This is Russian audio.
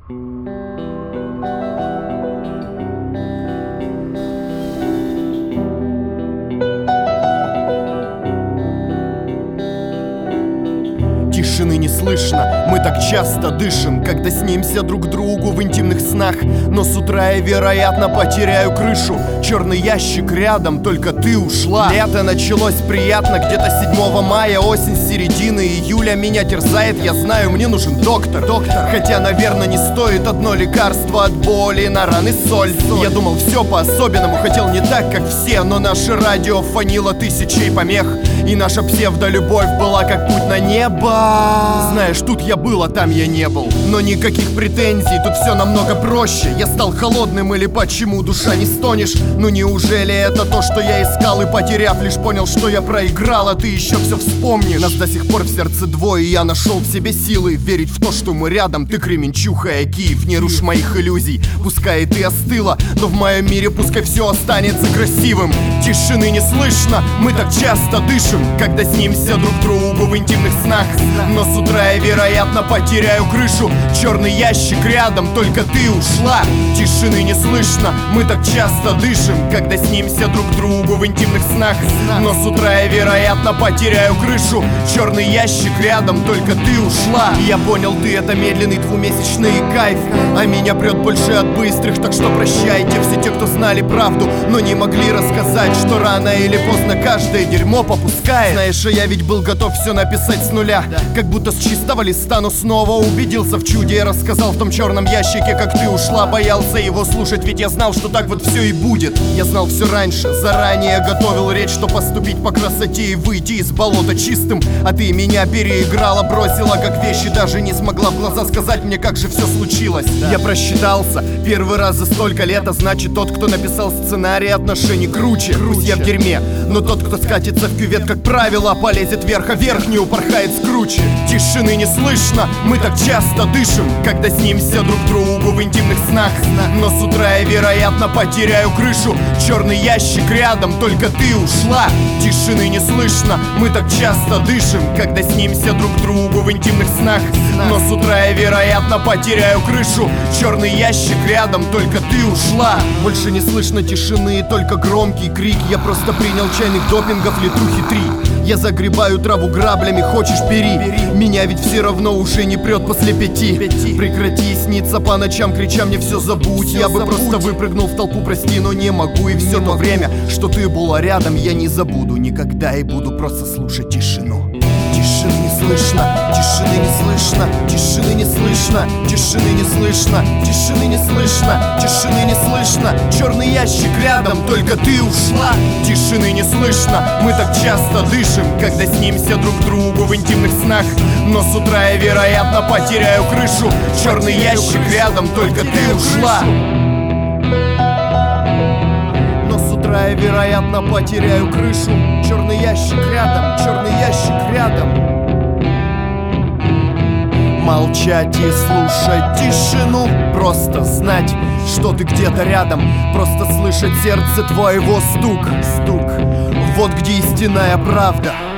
Тишины не слышно, мы так часто дышим, когда снимся друг другу в интимных снах. Но с утра я, вероятно, потеряю крышу. Черный ящик рядом, только ты ушла. Лето началось приятно, где-то 7 мая. Осень с середины июля меня терзает. Я знаю, мне нужен доктор. Хотя, наверное, не стоит одно лекарство от боли на раны соль. Я думал, все по-особенному, хотел не так, как все. Но наше радио фонило тысячей помех, и наша псевдолюбовь была как путь на небо. Знаешь, тут я был, а там я не был. Но никаких претензий, тут все намного проще. Я стал холодным или почему душа не стонешь? Ну неужели это то, что я искал, и потеряв лишь понял, что я проиграл, а ты еще все вспомнишь? Нас до сих пор в сердце двое, и я нашел в себе силы верить в то, что мы рядом. Ты Кременчуг, а я Киев, не рушь моих иллюзий. Пускай и ты остыла, но в моем мире пускай все останется красивым. Тишины не слышно, мы так часто дышим, когда снимся друг другу в интимных снах. Но с утра я, вероятно, потеряю крышу. Черный ящик рядом, только ты ушла. Тишины не слышно, мы так часто дышим, когда снимся друг другу в интимных снах. Но с утра я, вероятно, потеряю крышу. Черный ящик рядом, только ты ушла. Я понял, ты это медленный двумесячный кайф, а меня прет больше от быстрых. Так что прощайте все те, кто знали правду, но не могли рассказать, что рано или поздно каждое дерьмо попускает. Знаешь, а я ведь был готов все написать с нуля, как будто с чистого листа, но снова убедился в чуде. Я рассказал в том черном ящике, как ты ушла. Боялся его слушать, ведь я знал, что так вот все и будет. Я знал все раньше, заранее готовил речь, что поступить по красоте и выйти из болота чистым. А ты меня переиграла, бросила как вещи, даже не смогла в глаза сказать мне, как же все случилось. Я просчитался первый раз за столько лет, а значит, тот, кто написал сценарий отношений, круче. Пусть я в дерьме, но тот, кто скатится в кювет, как правило, полезет вверх, а верх не упорхает с круче. Тишины не слышно, мы так часто дышим, когда снимся друг другу в интимных снах. Но с утра я, вероятно, потеряю крышу. Черный ящик рядом, только ты ушла. Тишины не слышно, мы так часто дышим, когда снимся друг другу в интимных снах. Но с утра я, вероятно, потеряю крышу. Черный ящик рядом, только ты ушла. Больше не слышно тишины, только громкий крик. Я просто принял чайных допингов литрухи 3. Я загребаю траву граблями, хочешь бери. Меня ведь все равно уже не прет после 5. Прекрати сниться по ночам, крича мне все забудь. Я бы просто выпрыгнул в толпу, прости, но не могу. И все то время, что ты была рядом, я не забуду никогда. И буду просто слушать тишину. Тишины не слышно, тишины не слышно, тишины не слышно, тишины не слышно, тишины не слышно, тишины не слышно. Черный ящик рядом, только ты ушла. Тишины не слышно, мы так часто дышим, когда снимся друг другу в интимных снах. Но с утра я, вероятно, потеряю крышу. Черный ящик рядом, только ты ушла. Но с утра я, вероятно, потеряю крышу. Черный ящик рядом, черный ящик рядом. Молчать и слушать тишину, просто знать, что ты где-то рядом, просто слышать сердце твоего стук. Вот где истинная правда.